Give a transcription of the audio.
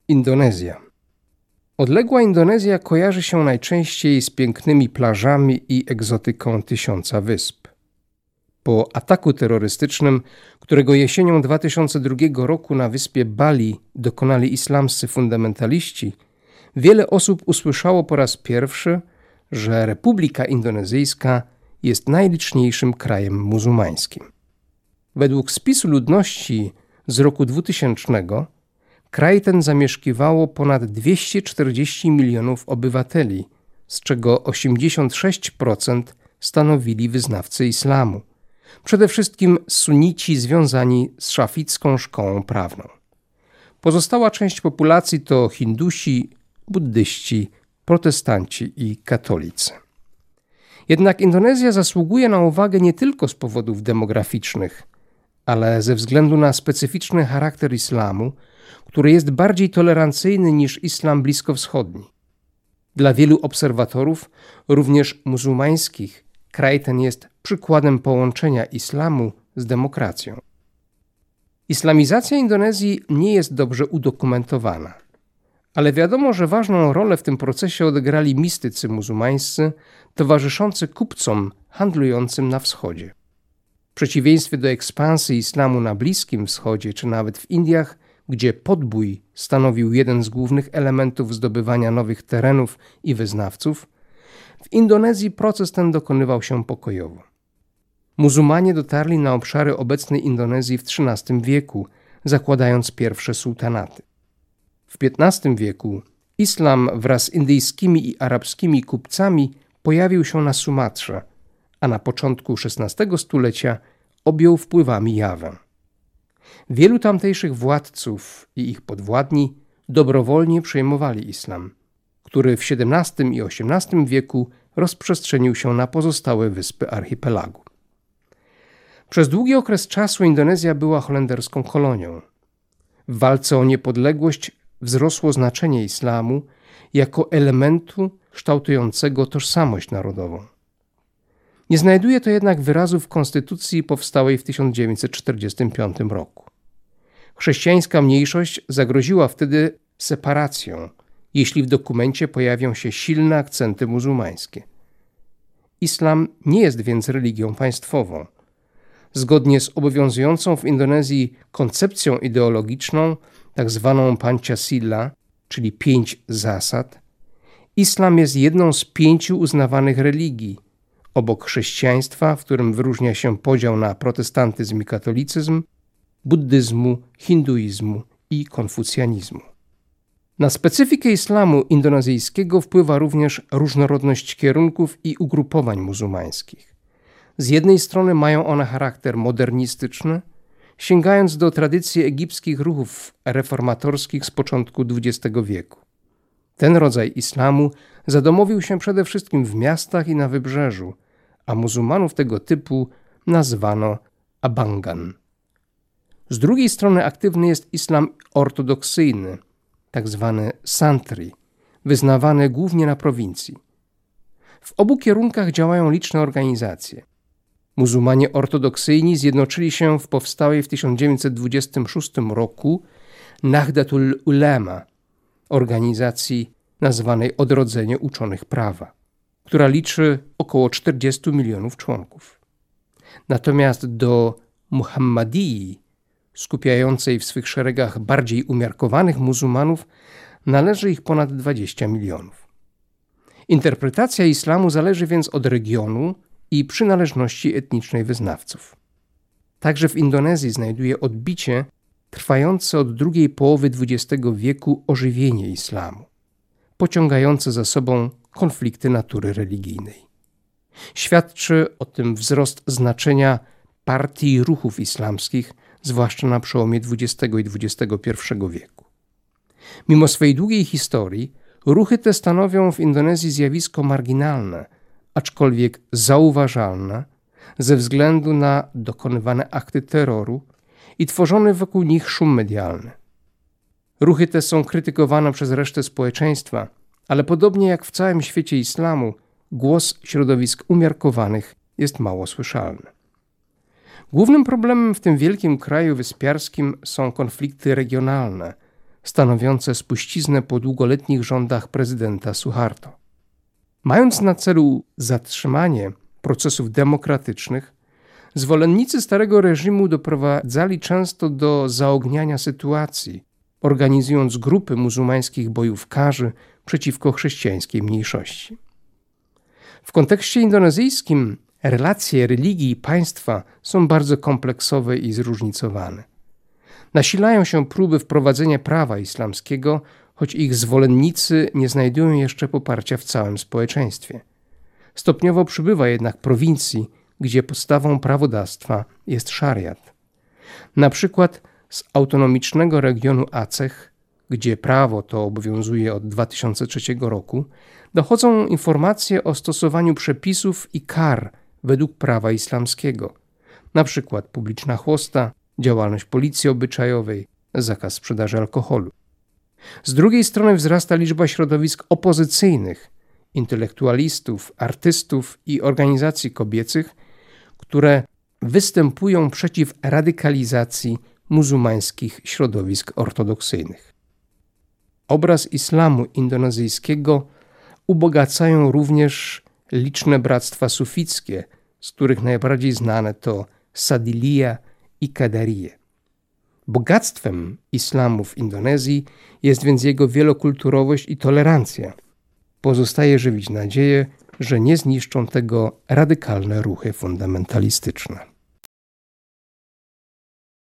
Indonezja. Odległa Indonezja kojarzy się najczęściej z pięknymi plażami i egzotyką tysiąca wysp. Po ataku terrorystycznym, którego jesienią 2002 roku na wyspie Bali dokonali islamscy fundamentaliści, wiele osób usłyszało po raz pierwszy, że Republika Indonezyjska jest najliczniejszym krajem muzułmańskim. Według spisu ludności z roku 2000 kraj ten zamieszkiwało ponad 240 milionów obywateli, z czego 86% stanowili wyznawcy islamu. Przede wszystkim sunnici związani z szaficką szkołą prawną. Pozostała część populacji to Hindusi, buddyści, protestanci i katolicy. Jednak Indonezja zasługuje na uwagę nie tylko z powodów demograficznych, ale ze względu na specyficzny charakter islamu, który jest bardziej tolerancyjny niż islam bliskowschodni. Dla wielu obserwatorów, również muzułmańskich, kraj ten jest przykładem połączenia islamu z demokracją. Islamizacja Indonezji nie jest dobrze udokumentowana, ale wiadomo, że ważną rolę w tym procesie odegrali mistycy muzułmańscy towarzyszący kupcom handlującym na wschodzie. W przeciwieństwie do ekspansji islamu na Bliskim Wschodzie czy nawet w Indiach, gdzie podbój stanowił jeden z głównych elementów zdobywania nowych terenów i wyznawców, w Indonezji proces ten dokonywał się pokojowo. Muzułmanie dotarli na obszary obecnej Indonezji w XIII wieku, zakładając pierwsze sułtanaty. W XV wieku islam wraz z indyjskimi i arabskimi kupcami pojawił się na Sumatrze, a na początku XVI stulecia objął wpływami Jawę. Wielu tamtejszych władców i ich podwładni dobrowolnie przyjmowali islam, który w XVII i XVIII wieku rozprzestrzenił się na pozostałe wyspy archipelagu. Przez długi okres czasu Indonezja była holenderską kolonią. W walce o niepodległość wzrosło znaczenie islamu jako elementu kształtującego tożsamość narodową. Nie znajduje to jednak wyrazu w konstytucji powstałej w 1945 roku. Chrześcijańska mniejszość zagroziła wtedy separacją, jeśli w dokumencie pojawią się silne akcenty muzułmańskie. Islam nie jest więc religią państwową. Zgodnie z obowiązującą w Indonezji koncepcją ideologiczną, tak zwaną Pancasila, czyli 5 zasad, islam jest jedną z 5 uznawanych religii, obok chrześcijaństwa, w którym wyróżnia się podział na protestantyzm i katolicyzm, buddyzmu, hinduizmu i konfucjanizmu. Na specyfikę islamu indonezyjskiego wpływa również różnorodność kierunków i ugrupowań muzułmańskich. Z jednej strony mają one charakter modernistyczny, sięgając do tradycji egipskich ruchów reformatorskich z początku XX wieku. Ten rodzaj islamu zadomowił się przede wszystkim w miastach i na wybrzeżu, a muzułmanów tego typu nazwano Abangan. Z drugiej strony aktywny jest islam ortodoksyjny, tak zwany santri, wyznawany głównie na prowincji. W obu kierunkach działają liczne organizacje. Muzułmanie ortodoksyjni zjednoczyli się w powstałej w 1926 roku Nahdlatul Ulema, organizacji nazwanej Odrodzenie Uczonych Prawa, która liczy około 40 milionów członków. Natomiast do Muhammadii, skupiającej w swych szeregach bardziej umiarkowanych muzułmanów, należy ich ponad 20 milionów. Interpretacja islamu zależy więc od regionu i przynależności etnicznej wyznawców. Także w Indonezji znajduje odbicie trwające od drugiej połowy XX wieku ożywienie islamu, pociągające za sobą konflikty natury religijnej. Świadczy o tym wzrost znaczenia partii i ruchów islamskich, zwłaszcza na przełomie XX i XXI wieku. Mimo swojej długiej historii, ruchy te stanowią w Indonezji zjawisko marginalne, aczkolwiek zauważalne ze względu na dokonywane akty terroru i tworzony wokół nich szum medialny. Ruchy te są krytykowane przez resztę społeczeństwa, ale podobnie jak w całym świecie islamu, głos środowisk umiarkowanych jest mało słyszalny. Głównym problemem w tym wielkim kraju wyspiarskim są konflikty regionalne, stanowiące spuściznę po długoletnich rządach prezydenta Suharto. Mając na celu zatrzymanie procesów demokratycznych, zwolennicy starego reżimu doprowadzali często do zaogniania sytuacji, organizując grupy muzułmańskich bojówkarzy przeciwko chrześcijańskiej mniejszości. W kontekście indonezyjskim relacje religii i państwa są bardzo kompleksowe i zróżnicowane. Nasilają się próby wprowadzenia prawa islamskiego, choć ich zwolennicy nie znajdują jeszcze poparcia w całym społeczeństwie. Stopniowo przybywa jednak prowincji, gdzie podstawą prawodawstwa jest szariat. Na przykład z autonomicznego regionu Aceh, gdzie prawo to obowiązuje od 2003 roku, dochodzą informacje o stosowaniu przepisów i kar według prawa islamskiego, na przykład publiczna chłosta, działalność policji obyczajowej, zakaz sprzedaży alkoholu. Z drugiej strony wzrasta liczba środowisk opozycyjnych, intelektualistów, artystów i organizacji kobiecych, które występują przeciw radykalizacji muzułmańskich środowisk ortodoksyjnych. Obraz islamu indonezyjskiego ubogacają również liczne bractwa sufickie, z których najbardziej znane to Sadiliyah i Qadariyah. Bogactwem islamu w Indonezji jest więc jego wielokulturowość i tolerancja. Pozostaje żywić nadzieję, że nie zniszczą tego radykalne ruchy fundamentalistyczne.